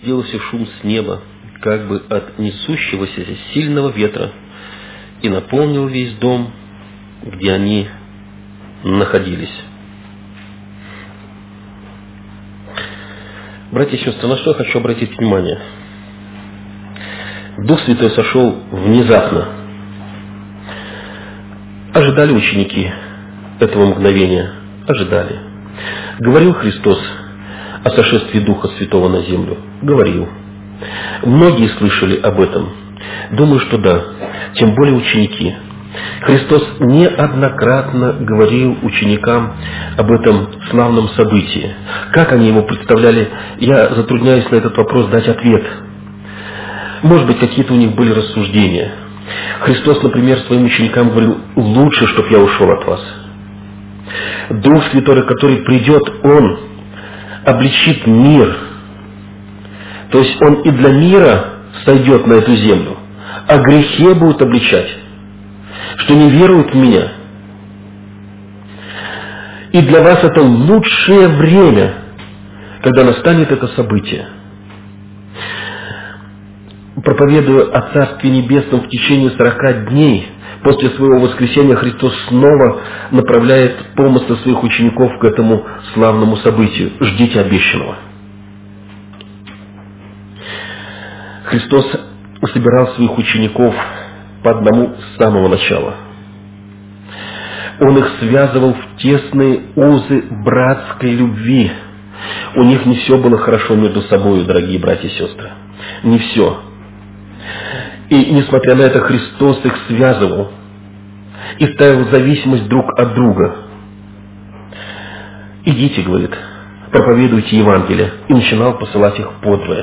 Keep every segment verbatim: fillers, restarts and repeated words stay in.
сделался шум с неба, как бы от несущегося сильного ветра, и наполнил весь дом, где они находились. Братья и сестры, на что я хочу обратить внимание? Дух Святой сошел внезапно. Ожидали ученики этого мгновения? Ожидали. Говорил Христос о сошествии Духа Святого на землю? Говорил. Многие слышали об этом? Думаю, что да. Тем более ученики. Христос неоднократно говорил ученикам об этом славном событии. Как они его представляли, я затрудняюсь на этот вопрос дать ответ. Может быть, какие-то у них были рассуждения. Христос, например, своим ученикам говорил: лучше, чтобы я ушел от вас. Дух Святой, который придет, Он обличит мир. То есть Он и для мира сойдет на эту землю, о грехе будет обличать, что не веруют в Меня. И для вас это лучшее время, когда настанет это событие. Проповедуя о Царстве Небесном в течение сорока дней, после своего воскресения Христос снова направляет помыслы своих учеников к этому славному событию. Ждите обещанного. Христос собирал своих учеников по одному с самого начала. Он их связывал в тесные узы братской любви. У них не все было хорошо между собой, дорогие братья и сестры. Не все. И несмотря на это, Христос их связывал и ставил зависимость друг от друга. Идите, говорит, проповедуйте Евангелие. И начинал посылать их подвое.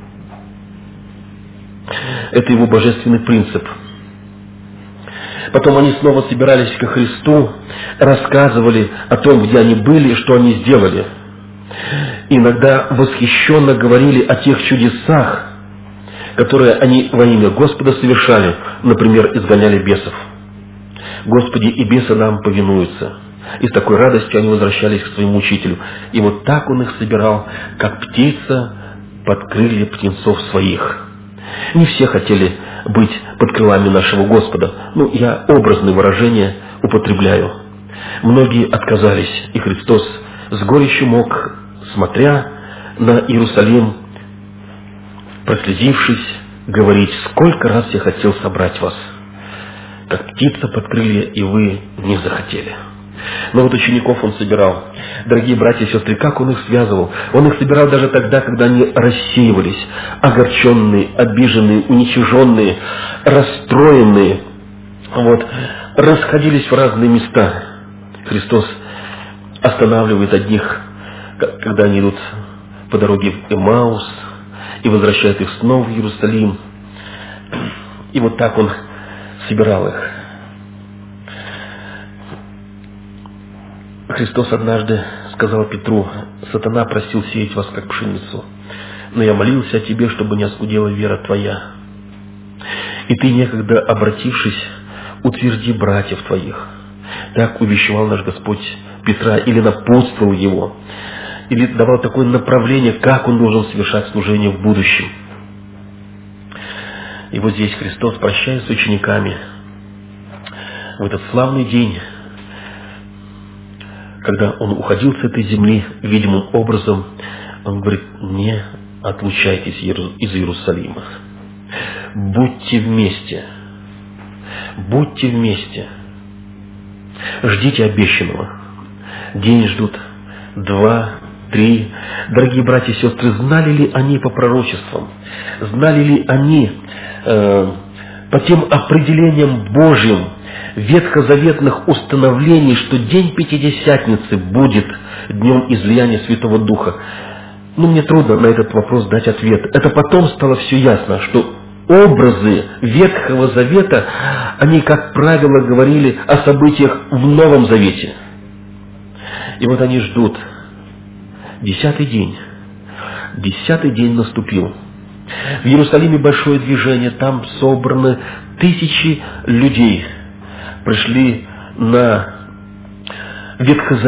Это его божественный принцип. Потом они снова собирались ко Христу, рассказывали о том, где они были и что они сделали. Иногда восхищенно говорили о тех чудесах, которые они во имя Господа совершали, например, изгоняли бесов. Господи, и бесы нам повинуются. И с такой радостью они возвращались к своему учителю. И вот так он их собирал, как птица под крылья птенцов своих. Не все хотели быть под крылами нашего Господа. Ну, я образные выражения употребляю. Многие отказались, и Христос с горечью мог, смотря на Иерусалим, прослезившись, говорить: сколько раз я хотел собрать вас, как птица под крылья, и вы не захотели. Но вот учеников он собирал. Дорогие братья и сестры, как он их связывал? Он их собирал даже тогда, когда они рассеивались, огорченные, обиженные, уничиженные, расстроенные, вот, расходились в разные места. Христос останавливает одних, когда они идут по дороге в Эмаус, и возвращает их снова в Иерусалим. И вот так он собирал их. Христос однажды сказал Петру: «Сатана просил сеять вас, как пшеницу, но я молился о тебе, чтобы не оскудела вера твоя. И ты, некогда обратившись, утверди братьев твоих». Так увещевал наш Господь Петра, или напутствовал его, или давал такое направление, как он должен совершать служение в будущем. И вот здесь Христос, прощаясь с учениками, в этот славный день, когда он уходил с этой земли видимым образом, он говорит: не отлучайтесь из Иерусалима. Будьте вместе. Будьте вместе. Ждите обещанного. День ждут, два, три. Дорогие братья и сестры, знали ли они по пророчествам? Знали ли они э, по тем определениям Божьим, ветхозаветных установлений, что день Пятидесятницы будет днем излияния Святого Духа? Ну, мне трудно на этот вопрос дать ответ. Это потом стало все ясно, что образы Ветхого Завета, они, как правило, говорили о событиях в Новом Завете. И вот они ждут. Десятый день. Десятый день наступил. В Иерусалиме большое движение, там собраны тысячи людей. Пришли на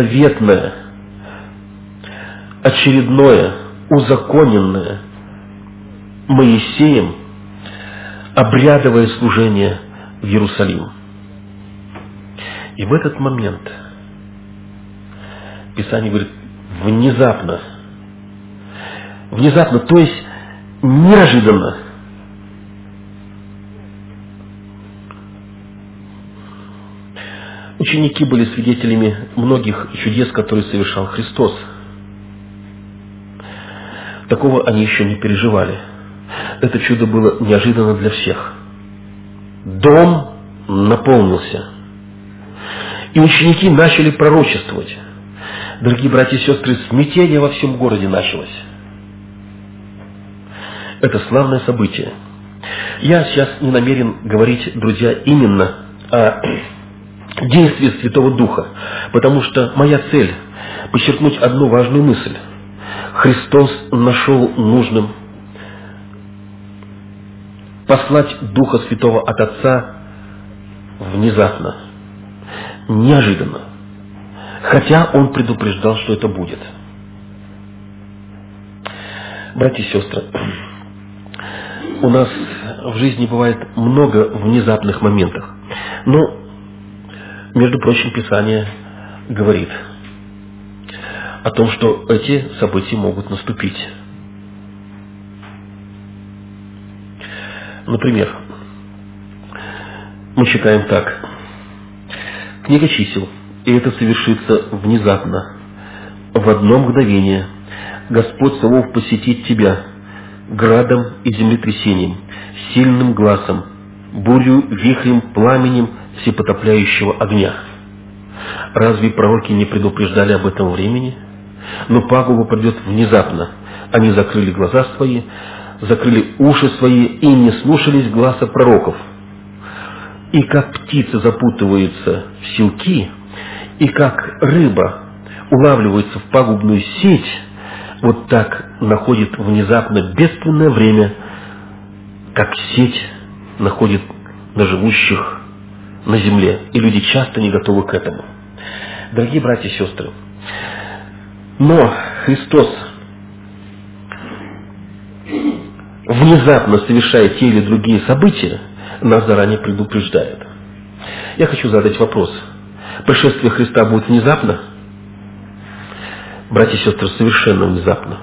ветхозаветное, очередное, узаконенное Моисеем обрядовое служение в Иерусалим. И в этот момент Писание говорит, внезапно, внезапно, то есть неожиданно, ученики были свидетелями многих чудес, которые совершал Христос. Такого они еще не переживали. Это чудо было неожиданно для всех. Дом наполнился. И ученики начали пророчествовать. Дорогие братья и сестры, смятение во всем городе началось. Это славное событие. Я сейчас не намерен говорить, друзья, именно о действии Святого Духа, потому что моя цель – подчеркнуть одну важную мысль. Христос нашел нужным послать Духа Святого от Отца внезапно, неожиданно, хотя Он предупреждал, что это будет. Братья и сестры, у нас в жизни бывает много внезапных моментов, но, между прочим, Писание говорит о том, что эти события могут наступить. Например, мы читаем так. Книга чисел, и это совершится внезапно, в одно мгновение. Господь Саваоф посетит тебя градом и землетрясением, сильным гласом, бурю, вихрем, пламенем всепотопляющего огня. Разве пророки не предупреждали об этом времени? Но пагуба придет внезапно. Они закрыли глаза свои, закрыли уши свои и не слушались гласа пророков. И как птица запутывается в силки, и как рыба улавливается в пагубную сеть, вот так находит внезапно бедственное время, как сеть находит на живущих на земле. И люди часто не готовы к этому. Дорогие братья и сестры, но Христос, внезапно совершая те или другие события, нас заранее предупреждает. Я хочу задать вопрос. Пришествие Христа будет внезапно? Братья и сестры, совершенно внезапно.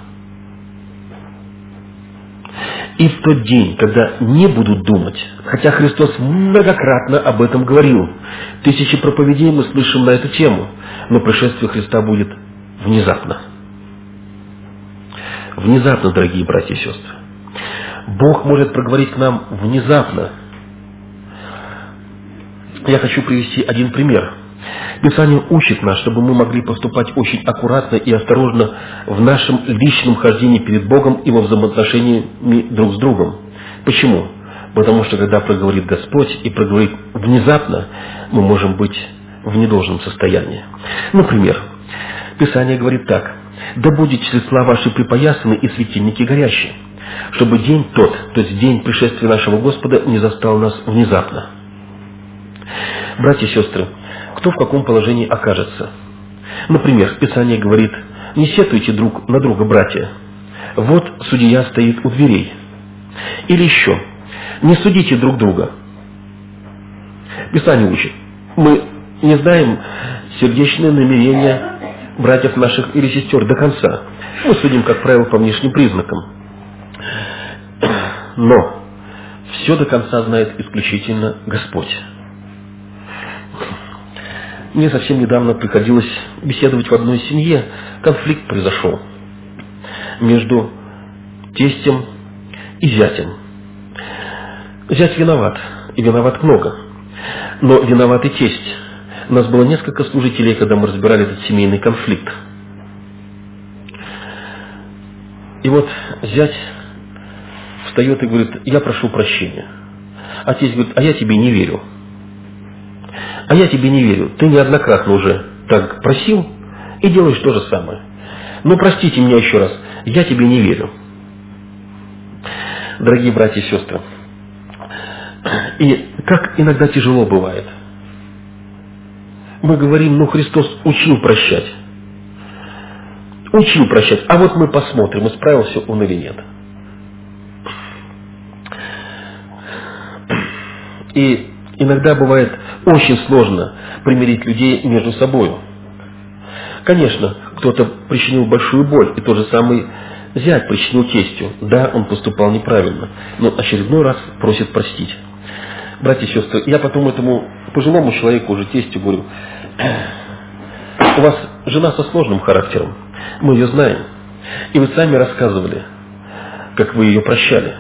И в тот день, когда не будут думать, хотя Христос многократно об этом говорил, тысячи проповедей мы слышим на эту тему, но пришествие Христа будет внезапно. Внезапно, дорогие братья и сестры. Бог может проговорить к нам внезапно. Я хочу привести один пример. Писание учит нас, чтобы мы могли поступать очень аккуратно и осторожно в нашем личном хождении перед Богом и во взаимоотношении друг с другом. Почему? Потому что когда проговорит Господь и проговорит внезапно, мы можем быть в недолжном состоянии. Например, Писание говорит так: «Да будет чресла ваши припоясаны и светильники горящие, чтобы день тот, то есть день пришествия нашего Господа, не застал нас внезапно». Братья и сестры, кто в каком положении окажется? Например, Писание говорит: «Не сетуйте друг на друга, братья. Вот судья стоит у дверей». Или еще: «Не судите друг друга». Писание учит: мы не знаем сердечные намерения братьев наших или сестер до конца. Мы судим, как правило, по внешним признакам. Но все до конца знает исключительно Господь. Мне совсем недавно приходилось беседовать в одной семье. Конфликт произошел между тестем и зятем. Зять виноват, и виноват много. Но виноват и тесть. У нас было несколько служителей, когда мы разбирали этот семейный конфликт. И вот зять встает и говорит: «Я прошу прощения». А тесть говорит: «А я тебе не верю». «А я тебе не верю. Ты неоднократно уже так просил и делаешь то же самое. Ну, простите меня еще раз. Я тебе не верю». Дорогие братья и сестры, и как иногда тяжело бывает. Мы говорим: ну, Христос учил прощать. Учил прощать. А вот мы посмотрим, исправился он или нет. И иногда бывает очень сложно примирить людей между собой. Конечно, кто-то причинил большую боль, и тот же самый зять причинил тестю. Да, он поступал неправильно, но очередной раз просит простить. Братья и сестры, я потом этому пожилому человеку, уже тестю, говорю: у вас жена со сложным характером, мы ее знаем, и вы сами рассказывали, как вы ее прощали.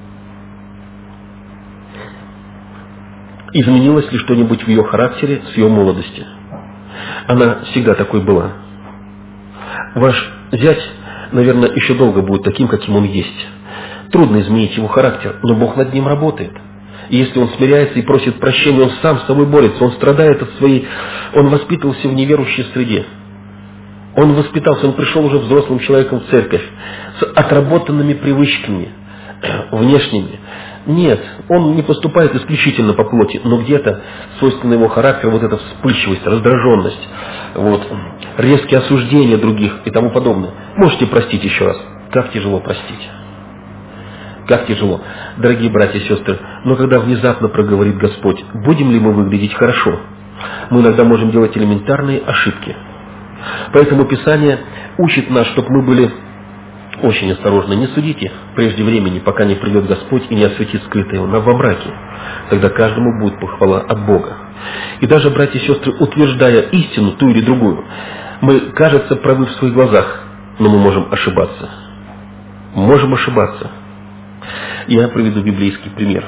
Изменилось ли что-нибудь в ее характере с ее молодости? Она всегда такой была. Ваш зять, наверное, еще долго будет таким, каким он есть. Трудно изменить его характер, но Бог над ним работает. И если он смиряется и просит прощения, он сам с собой борется, он страдает от своей... Он воспитывался в неверующей среде. Он воспитался, он пришел уже взрослым человеком в церковь, с отработанными привычками, внешними. Нет, он не поступает исключительно по плоти, но где-то свойственно его характеру вот эта вспыльчивость, раздраженность, вот, резкие осуждения других и тому подобное. Можете простить еще раз. Как тяжело простить. Как тяжело. Дорогие братья и сестры, но когда внезапно проговорит Господь, будем ли мы выглядеть хорошо, мы иногда можем делать элементарные ошибки. Поэтому Писание учит нас, чтобы мы были очень осторожны. Не судите прежде времени, пока не придет Господь и не осветит скрытое его во мраке. Тогда каждому будет похвала от Бога. И даже, братья и сестры, утверждая истину, ту или другую, мы, кажется, правы в своих глазах, но мы можем ошибаться. Можем ошибаться. Я приведу библейский пример.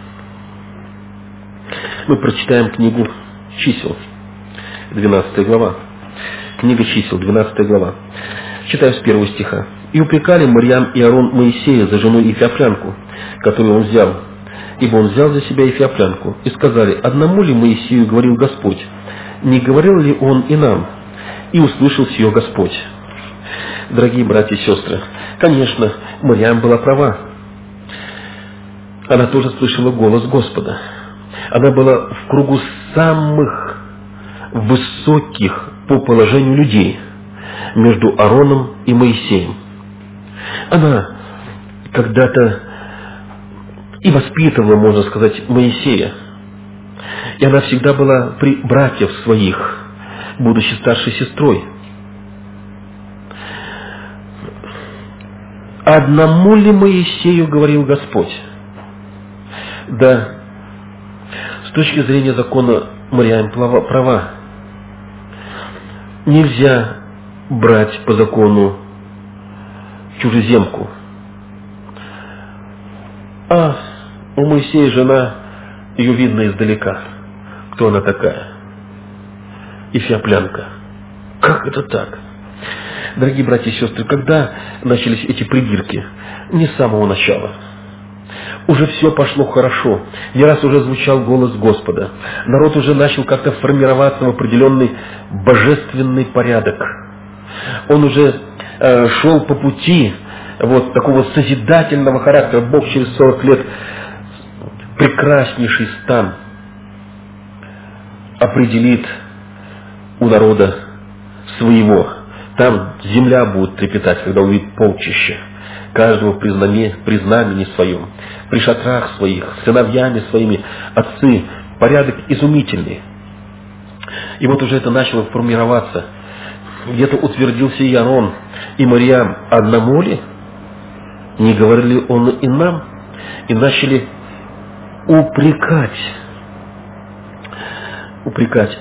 Мы прочитаем книгу Чисел, двенадцатая глава. Книга Чисел, двенадцатая глава. Читаю с первого стиха. «И упрекали Марьям и Аарон Моисея за жену Эфиоплянку, которую он взял, ибо он взял за себя Эфиоплянку, и сказали: одному ли Моисею говорил Господь? Не говорил ли он и нам? И услышал сие Господь». Дорогие братья и сестры, конечно, Марьям была права. Она тоже слышала голос Господа. Она была в кругу самых высоких по положению людей между Аароном и Моисеем. Она когда-то и воспитывала, можно сказать, Моисея. И она всегда была при братьях своих, будучи старшей сестрой. Одному ли Моисею говорил Господь? Да, с точки зрения закона Марьям права. Нельзя брать по закону чужеземку. А у Моисея жена, ее видно издалека. Кто она такая? Эфиоплянка. Как это так? Дорогие братья и сестры, когда начались эти придирки? Не с самого начала. Уже все пошло хорошо. Не раз уже звучал голос Господа. Народ уже начал как-то формироваться в определенный божественный порядок. Он уже э, шел по пути вот такого созидательного характера. Бог через сорок лет прекраснейший стан определит у народа своего. Там земля будет трепетать, когда увидит полчище. Каждого при знамени, при знамени своем, при шатрах своих, сыновьями своими, отцы. Порядок изумительный. И вот уже это начало формироваться. Где-то утвердился и Аарон, и Марьям. Одному ли? Не говорили он и нам? И начали упрекать. Упрекать.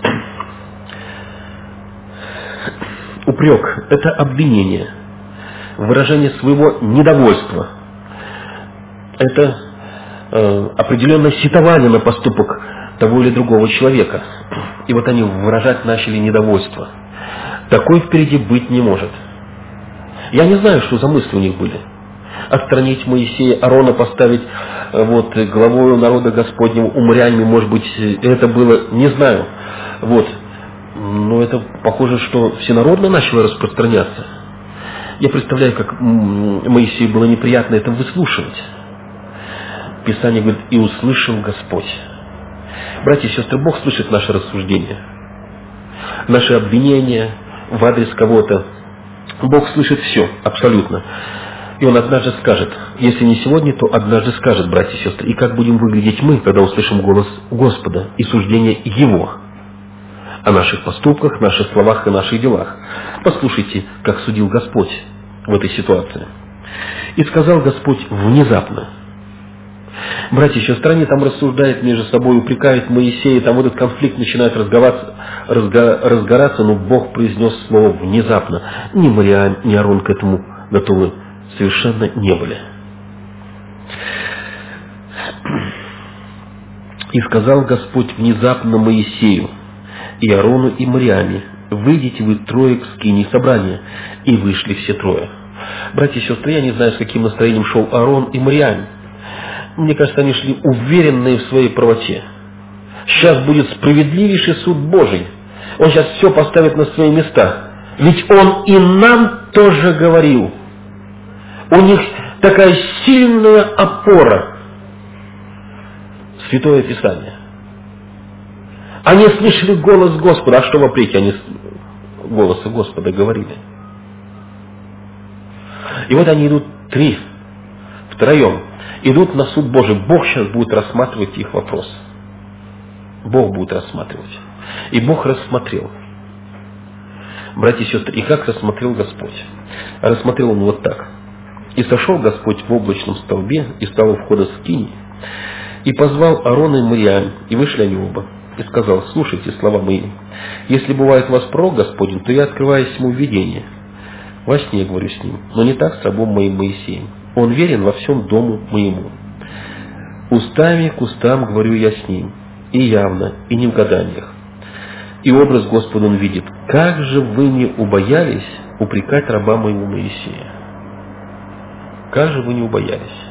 Упрек – это обвинение, выражение своего недовольства. Это э, определенное сетование на поступок того или другого человека. И вот они выражать начали недовольство. Такой впереди быть не может. Я не знаю, что за мысли у них были. Отстранить Моисея, Аарона поставить э, вот, главою народа Господнего, умрями, может быть, это было, не знаю. Вот. Но это похоже, что всенародно начало распространяться. Я представляю, как Моисею было неприятно это выслушивать. Писание говорит: и услышал Господь. Братья и сестры, Бог слышит наши рассуждения, наши обвинения в адрес кого-то. Бог слышит все, абсолютно. И Он однажды скажет, если не сегодня, то однажды скажет, братья и сестры, и как будем выглядеть мы, когда услышим голос Господа и суждение Его о наших поступках, наших словах и наших делах. Послушайте, как судил Господь в этой ситуации. И сказал Господь внезапно. Братья и сестры, они там рассуждают между собой, упрекают Моисея, там вот этот конфликт начинает разго... разгораться, но Бог произнес слово внезапно. Ни Мариам, ни Аарон к этому готовы совершенно не были. И сказал Господь внезапно Моисею, и Аарону, и Мариаме: выйдите вы трое к скинии собрания. И вышли все трое. Братья и сестры, я не знаю, с каким настроением шел Аарон и Мариам. Мне кажется, они шли уверенные в своей правоте. Сейчас будет справедливейший суд Божий. Он сейчас все поставит на свои места. Ведь Он и нам тоже говорил. У них такая сильная опора. Святое Писание. Они слышали голос Господа. А что вопреки, они голоса Господа говорили. И вот они идут три, втроем. Идут на суд Божий. Бог сейчас будет рассматривать их вопрос. Бог будет рассматривать. И Бог рассмотрел. Братья и сестры, и как рассмотрел Господь? Рассмотрел Он вот так. И сошел Господь в облачном столбе, и стал у входа скинии, и позвал Аарона и Мариам, и вышли они оба. И сказал: слушайте слова мои. Если бывает у вас пророк Господень, то я открываюсь ему в видение. Во сне говорю с ним, но не так с рабом моим Моисеем. Он верен во всем дому моему. Устами к устам говорю я с ним, и явно, и не в гаданиях. И образ Господа он видит. Как же вы не убоялись упрекать раба моего Моисея? Как же вы не убоялись?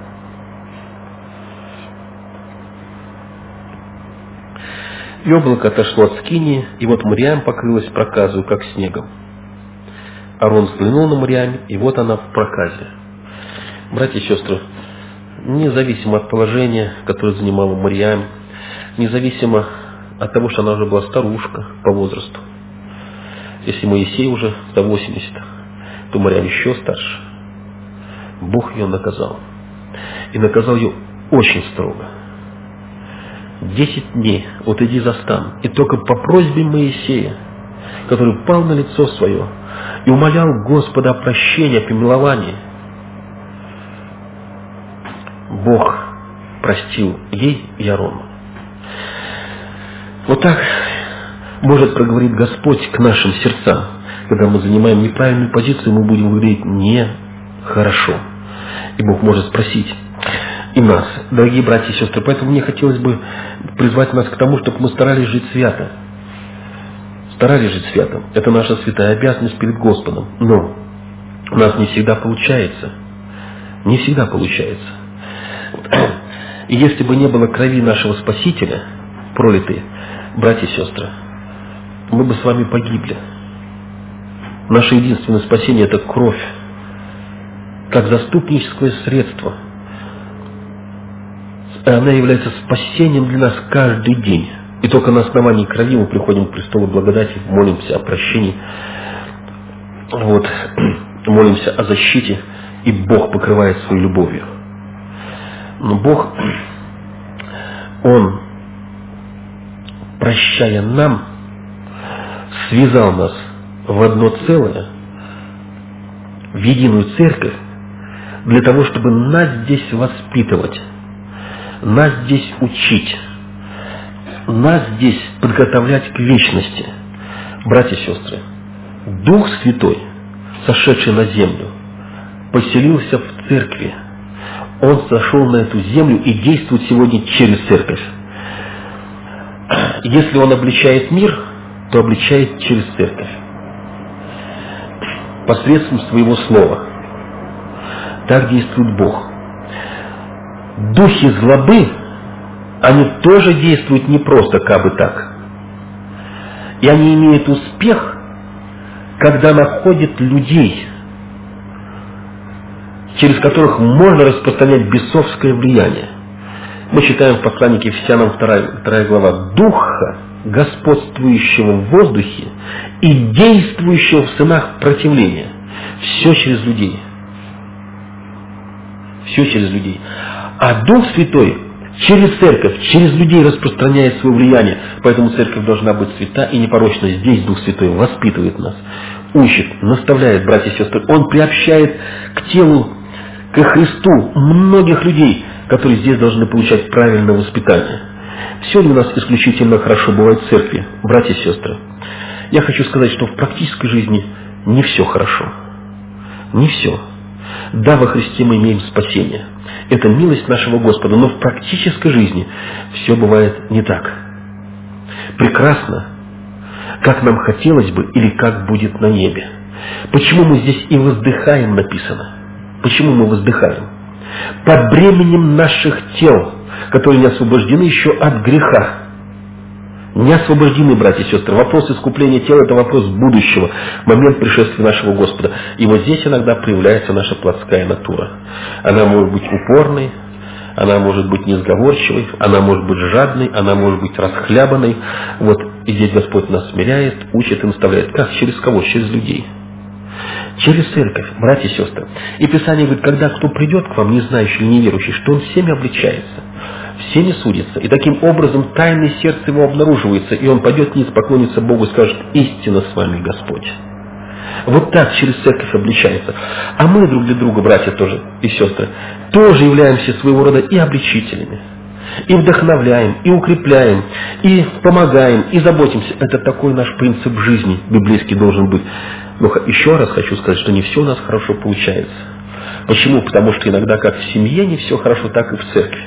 И облако отошло от скинии, и вот Мариам покрылась проказою, как снегом. Аарон взглянул на Мариам, и вот она в проказе. Братья и сестры, независимо от положения, которое занимала Мариам, независимо от того, что она уже была старушка по возрасту, если Моисей уже до восьмидесяти, то Мариам еще старше, Бог ее наказал. И наказал ее очень строго. Десять дней, вот иди за стан. И только по просьбе Моисея, который пал на лицо свое и умолял Господа о прощении, о помиловании, Бог простил ей и Аарону. Вот так может проговорить Господь к нашим сердцам. Когда мы занимаем неправильную позицию, мы будем выглядеть нехорошо. И Бог может спросить и нас, дорогие братья и сестры. Поэтому мне хотелось бы призвать нас к тому, чтобы мы старались жить свято. Старались жить свято. Это наша святая обязанность перед Господом. Но у нас не всегда получается. Не всегда получается. И если бы не было крови нашего Спасителя, пролитой, братья и сестры, мы бы с вами погибли. Наше единственное спасение – это кровь, как заступническое средство. Она является спасением для нас каждый день. И только на основании крови мы приходим к престолу благодати, молимся о прощении, вот, молимся о защите, и Бог покрывает своей любовью. Но Бог, Он, прощая нам, связал нас в одно целое, в единую церковь, для того, чтобы нас здесь воспитывать, нас здесь учить, нас здесь подготовлять к вечности. Братья и сестры, Дух Святой, сошедший на землю, поселился в церкви. Он сошел на эту землю и действует сегодня через церковь. Если Он обличает мир, то обличает через церковь. Посредством своего слова. Так действует Бог. Духи злобы, они тоже действуют не просто как бы так. И они имеют успех, когда находят людей, через которых можно распространять бесовское влияние. Мы читаем в послании к Ефесянам вторая, вторая глава: Духа, господствующего в воздухе и действующего в сынах противления. Все через людей. Все через людей. А Дух Святой через церковь, через людей распространяет свое влияние. Поэтому церковь должна быть свята и непорочна. Здесь Дух Святой воспитывает нас, учит, наставляет, братья и сестры. Он приобщает к телу, к Христу многих людей, которые здесь должны получать правильное воспитание. Все ли у нас исключительно хорошо бывает в церкви, братья и сестры? Я хочу сказать, что в практической жизни не все хорошо. Не все. Да, во Христе мы имеем спасение. Это милость нашего Господа. Но в практической жизни все бывает не так прекрасно, как нам хотелось бы или как будет на небе. Почему мы здесь и воздыхаем написано? Почему мы воздыхаем? Под бременем наших тел, которые не освобождены еще от греха. Не освобождены, братья и сестры. Вопрос искупления тела – это вопрос будущего, момент пришествия нашего Господа. И вот здесь иногда проявляется наша плотская натура. Она может быть упорной, она может быть несговорчивой, она может быть жадной, она может быть расхлябанной. Вот и здесь Господь нас смиряет, учит и наставляет. Как? Через кого? Через людей. Через церковь, братья и сестры. И Писание говорит, когда кто придет к вам, не знающий или неверующий, что он всеми обличается, всеми судится. И таким образом тайное сердце его обнаруживается, и он пойдет вниз, поклонится Богу и скажет: истинно с вами Господь. Вот так через церковь обличается. А мы друг для друга, братья тоже и сестры, тоже являемся своего рода и обличителями. И вдохновляем, и укрепляем, и помогаем, и заботимся. Это такой наш принцип жизни библейский должен быть. Но еще раз хочу сказать, что не все у нас хорошо получается. Почему? Потому что иногда как в семье не все хорошо, так и в церкви.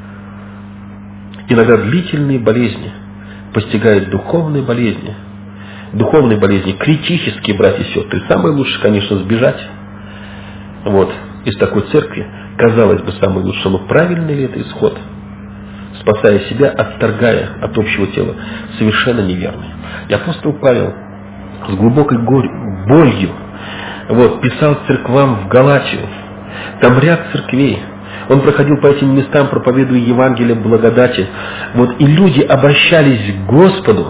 Иногда длительные болезни постигают духовные болезни. Духовные болезни, критические, братья и сестры. Самое лучшее, конечно, сбежать вот, из такой церкви. Казалось бы, самое лучшее, но правильный ли это исход? Спасая себя, отторгая от общего тела, совершенно неверный. И апостол Павел с глубокой горь, болью вот, писал церквам в Галатию. Там ряд церквей. Он проходил по этим местам, проповедуя Евангелие благодати. Вот, и люди обращались к Господу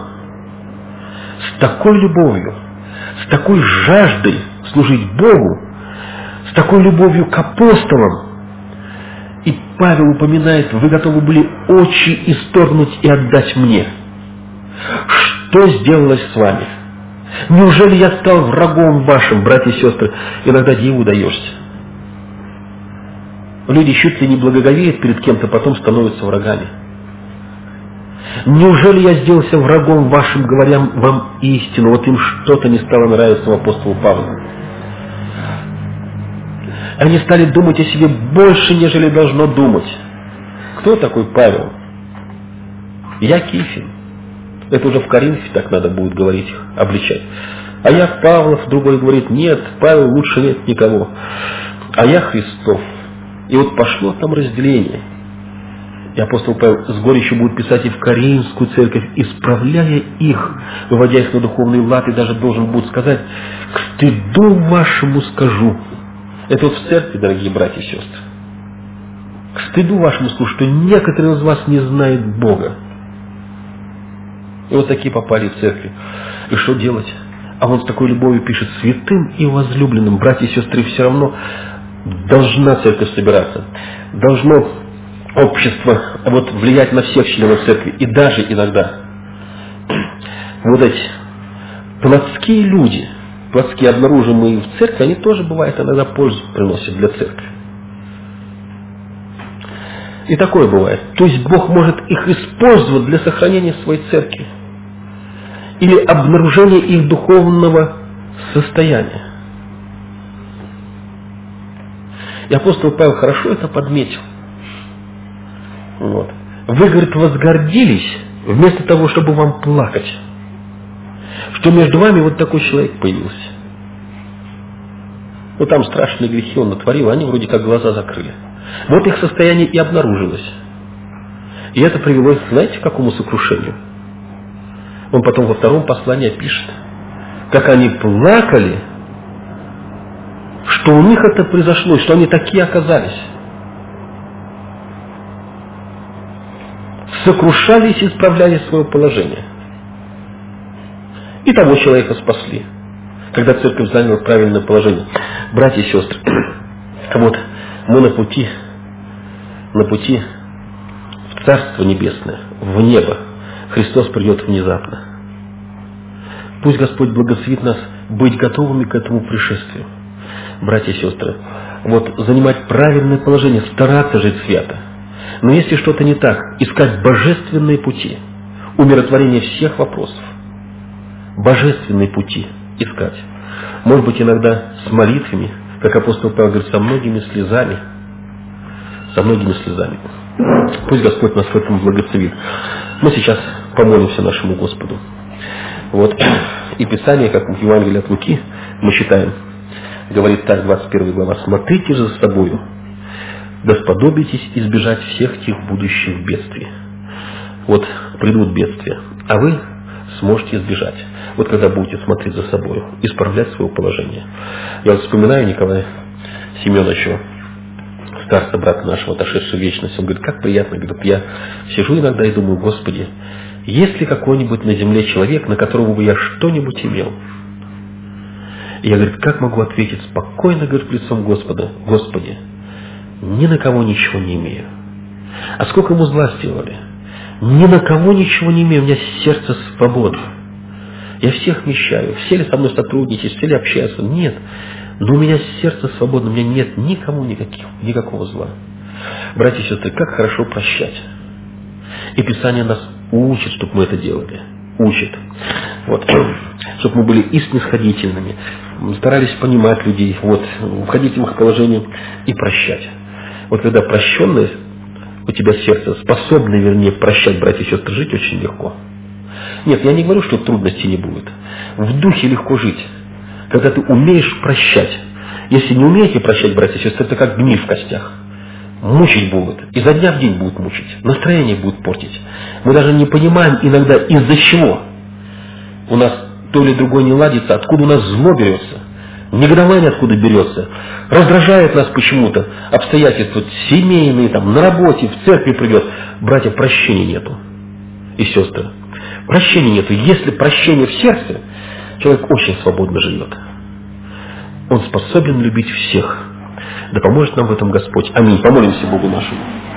с такой любовью, с такой жаждой служить Богу, с такой любовью к апостолам. И Павел упоминает: вы готовы были очи исторгнуть и отдать мне. Что сделалось с вами? Неужели я стал врагом вашим, братья и сестры? Иногда диву даешься. Люди чуть ли не благоговеют перед кем-то, потом становятся врагами. Неужели я сделался врагом вашим, говоря вам истину? Вот им что-то не стало нравиться у апостола Павла. Они стали думать о себе больше, нежели должно думать. Кто такой Павел? Я Кифин. Это уже в Коринфе так надо будет говорить, обличать. А я Павлов, другой говорит: нет, Павел лучше нет никого. А я Христов. И вот пошло там разделение. И апостол Павел с горечью будет писать и в Коринфскую церковь, исправляя их, выводя их на духовный лад, и даже должен будет сказать: к стыду вашему скажу. Это вот в церкви, дорогие братья и сестры. К стыду вашему скажу, что некоторые из вас не знают Бога. И вот такие попали в церкви. И что делать? А он с такой любовью пишет: святым и возлюбленным, братья и сестры, все равно должна церковь собираться. Должно общество вот, влиять на всех членов церкви. И даже иногда вот эти плотские люди, плотские обнаружимые в церкви, они тоже, бывает, иногда пользу приносят для церкви. И такое бывает. То есть Бог может их использовать для сохранения своей церкви. Или обнаружения их духовного состояния. И апостол Павел хорошо это подметил. Вот. Вы, говорит, возгордились, вместо того, чтобы вам плакать, что между вами вот такой человек появился. Ну там страшные грехи он натворил, они вроде как глаза закрыли. Вот их состояние и обнаружилось. И это привело их, знаете, к какому сокрушению? Он потом во втором послании пишет, как они плакали, что у них это произошло, что они такие оказались. Сокрушались и исправляли свое положение. И того человека спасли, когда церковь заняла правильное положение. Братья и сестры, вот Мы на пути, на пути в Царство Небесное, в небо. Христос придет внезапно. Пусть Господь благословит нас быть готовыми к этому пришествию. Братья и сестры, вот занимать правильное положение, стараться жить свято. Но если что-то не так, искать божественные пути, умиротворение всех вопросов. Божественные пути искать. Может быть, иногда с молитвами, как апостол Павел говорит, со многими слезами. Со многими слезами. Пусть Господь нас в этом благословит. Мы сейчас помолимся нашему Господу. Вот. И Писание, как в Евангелии от Луки, мы читаем, говорит так, двадцать первая глава: «Смотрите же за собою, да сподобитесь избежать всех тех будущих бедствий». Вот придут бедствия, а вы сможете избежать. Вот когда будете смотреть за собой, исправлять свое положение. Я вот вспоминаю Николая Семеновича, старца брата нашего, отошедшего в вечность. Он говорит, как приятно, говорит, я сижу иногда и думаю, Господи, есть ли какой-нибудь на земле человек, на которого бы я что-нибудь имел? И я, говорит, как могу ответить спокойно, говорит, лицом Господа, Господи, ни на кого ничего не имею. А сколько ему зла сделали? Ни на кого ничего не имею, у меня сердце свободно. Я всех вмещаю, все ли со мной сотрудничают, все ли общаются? Нет. Но у меня сердце свободно, у меня нет никому никаких, никакого зла. Братья и сестры, как хорошо прощать. И Писание нас учит, чтобы мы это делали. Учит. Вот. Чтобы мы были и снисходительными, старались понимать людей, вот, входить в их положение и прощать. Вот когда прощенное у тебя сердце, способное, вернее, прощать, братья и сестры, жить очень легко. Нет, я не говорю, что трудностей не будет. В духе легко жить. Когда ты умеешь прощать. Если не умеете прощать, братья и сестры, это как гниль в костях. Мучить будут. Изо дня в день будут мучить. Настроение будет портить. Мы даже не понимаем иногда, из-за чего у нас то или другое не ладится, откуда у нас зло берется. Негодование откуда берется. Раздражает нас почему-то обстоятельства семейные, там, на работе, в церкви придет. Братья, прощения нету. И сестры, прощения нету. Если прощение в сердце, человек очень свободно живет. Он способен любить всех. Да поможет нам в этом Господь. Аминь. Помолимся Богу нашему.